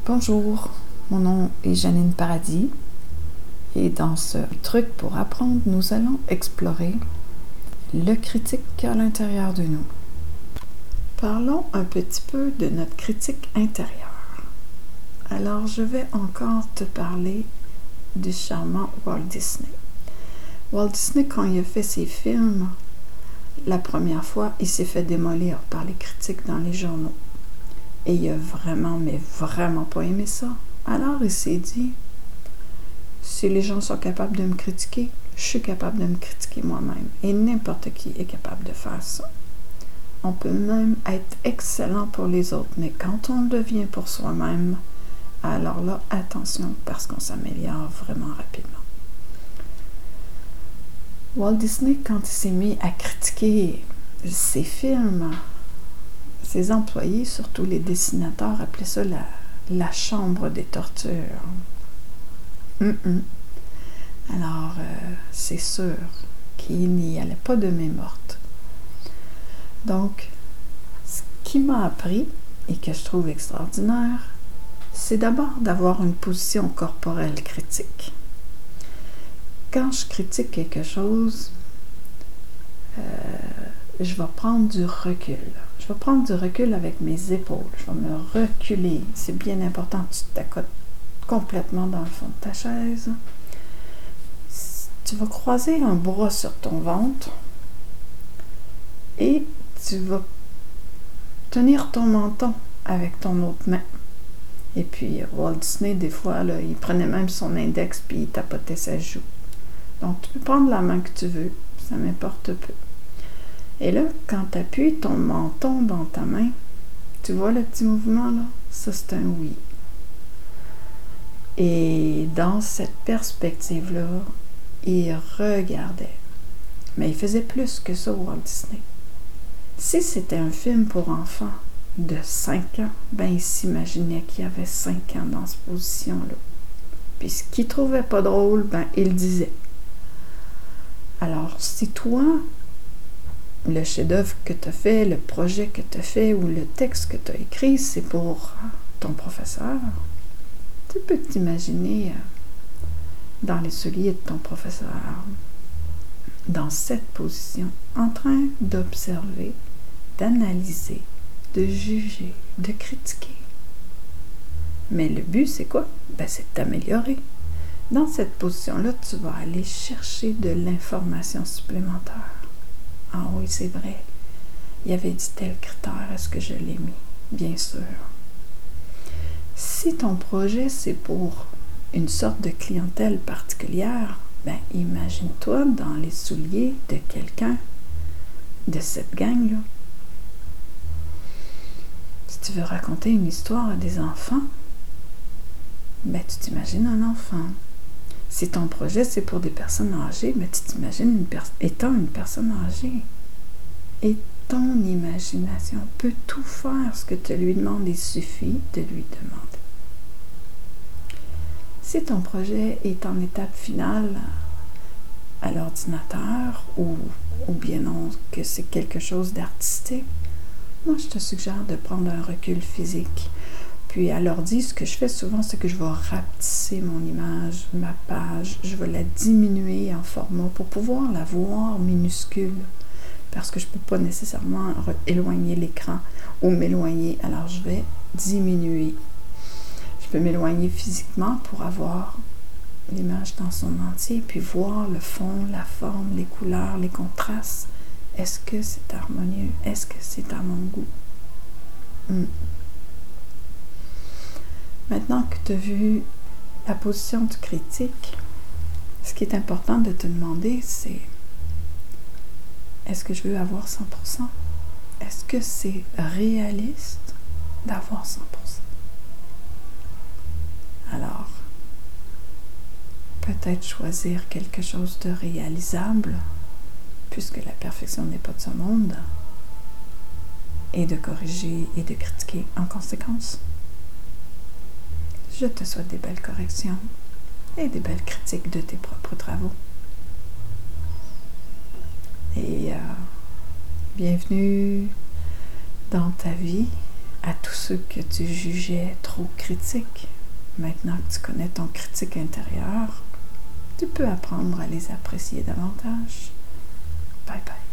Bonjour, mon nom est Janine Paradis et dans ce truc pour apprendre, nous allons explorer le critique à l'intérieur de nous. Parlons un petit peu de notre critique intérieure. Alors, je vais encore te parler du charmant Walt Disney. Walt Disney, quand il a fait ses films, la première fois, il s'est fait démolir par les critiques dans les journaux. Et il a vraiment pas aimé ça. Alors il s'est dit, si les gens sont capables de me critiquer, je suis capable de me critiquer moi-même. Et n'importe qui est capable de faire ça. On peut même être excellent pour les autres, mais quand on le devient pour soi-même, alors là, attention, parce qu'on s'améliore vraiment rapidement. Walt Disney, quand il s'est mis à critiquer ses films, ses employés, surtout les dessinateurs, appelaient ça la chambre des tortures. Alors, c'est sûr qu'il n'y allait pas de main morte. Donc, ce qui m'a appris, et que je trouve extraordinaire, c'est d'abord d'avoir une position corporelle critique. Quand je critique quelque chose, je vais prendre du recul. Je vais prendre du recul avec mes épaules. Je vais me reculer. C'est bien important que tu t'accotes complètement dans le fond de ta chaise. Tu vas croiser un bras sur ton ventre et tu vas tenir ton menton avec ton autre main. Et puis, Walt Disney, des fois, là, il prenait même son index puis il tapotait sa joue. Donc, tu peux prendre la main que tu veux. Ça m'importe peu. Et là, quand tu appuies ton menton dans ta main, tu vois le petit mouvement là? Ça, c'est un oui. Et dans cette perspective-là, il regardait. Mais il faisait plus que ça, Walt Disney. Si c'était un film pour enfants de 5 ans, ben il s'imaginait qu'il avait 5 ans dans cette position-là. Puis ce qu'il trouvait pas drôle, ben il disait. Alors, si toi, le chef-d'œuvre que tu as fait, le projet que tu as fait ou le texte que tu as écrit, c'est pour ton professeur, tu peux t'imaginer dans les souliers de ton professeur, dans cette position, en train d'observer, d'analyser, de juger, de critiquer. Mais le but, c'est quoi? Ben, c'est de t'améliorer. Dans cette position-là, tu vas aller chercher de l'information supplémentaire. Ah oui, c'est vrai. Il avait dit tel critère, est-ce que je l'ai mis? Bien sûr. Si ton projet, c'est pour une sorte de clientèle particulière, ben imagine-toi dans les souliers de quelqu'un de cette gang-là. Si tu veux raconter une histoire à des enfants, ben tu t'imagines un enfant. Si ton projet, c'est pour des personnes âgées, mais tu t'imagines étant une personne âgée. Et ton imagination peut tout faire ce que tu lui demandes. Il suffit de lui demander. Si ton projet est en étape finale à l'ordinateur ou bien non, que c'est quelque chose d'artistique, moi, je te suggère de prendre un recul physique. Puis à l'ordi, ce que je fais souvent, c'est que je vais rapetisser mon image, ma page. Je vais la diminuer en format pour pouvoir la voir minuscule. Parce que je ne peux pas nécessairement éloigner l'écran ou m'éloigner. Alors, je vais diminuer. Je peux m'éloigner physiquement pour avoir l'image dans son entier, puis voir le fond, la forme, les couleurs, les contrastes. Est-ce que c'est harmonieux? Est-ce que c'est à mon goût? Maintenant que tu as vu la position du critique, ce qui est important de te demander, c'est est-ce que je veux avoir 100%? Est-ce que c'est réaliste d'avoir 100%? Alors, peut-être choisir quelque chose de réalisable, puisque la perfection n'est pas de ce monde, et de corriger et de critiquer en conséquence. Je te souhaite des belles corrections et des belles critiques de tes propres travaux. Et bienvenue dans ta vie à tous ceux que tu jugeais trop critiques. Maintenant que tu connais ton critique intérieur, tu peux apprendre à les apprécier davantage. Bye bye.